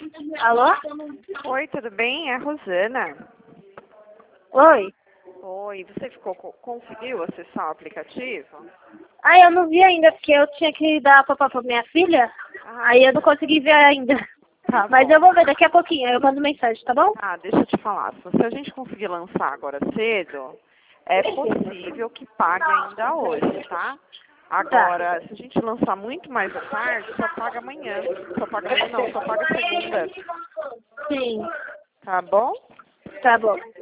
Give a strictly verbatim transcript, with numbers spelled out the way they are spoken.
Alô? Oi, tudo bem? É a Rosana. Oi? Oi, você ficou, co- conseguiu acessar o aplicativo? Ah, eu não vi ainda, porque eu tinha que dar a papá pra minha filha. Ah, Aí eu não consegui ver ainda. tá Mas bom. eu vou ver daqui a pouquinho, aí eu mando mensagem, tá bom? Ah, deixa eu te falar. Se a gente conseguir lançar agora cedo, é possível que pague ainda hoje, tá? Tá. Agora, se a gente lançar muito mais à tarde, só paga amanhã. Só paga amanhã não, só paga segunda. Sim, Tá bom? tá bom.